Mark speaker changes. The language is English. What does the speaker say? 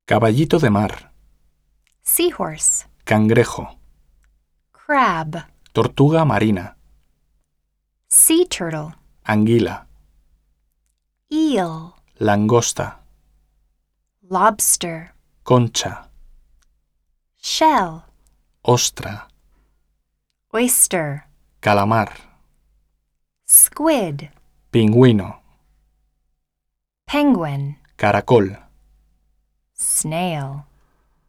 Speaker 1: caballito de mar,
Speaker 2: seahorse,
Speaker 1: cangrejo,
Speaker 2: crab,
Speaker 1: tortuga marina,
Speaker 2: sea turtle,
Speaker 1: anguila,
Speaker 2: eel,
Speaker 1: langosta,
Speaker 2: lobster,
Speaker 1: concha,
Speaker 2: shell,
Speaker 1: ostra,
Speaker 2: oyster,
Speaker 1: calamar,
Speaker 2: squid,
Speaker 1: pingüino,
Speaker 2: penguin,
Speaker 1: caracol.
Speaker 2: snail.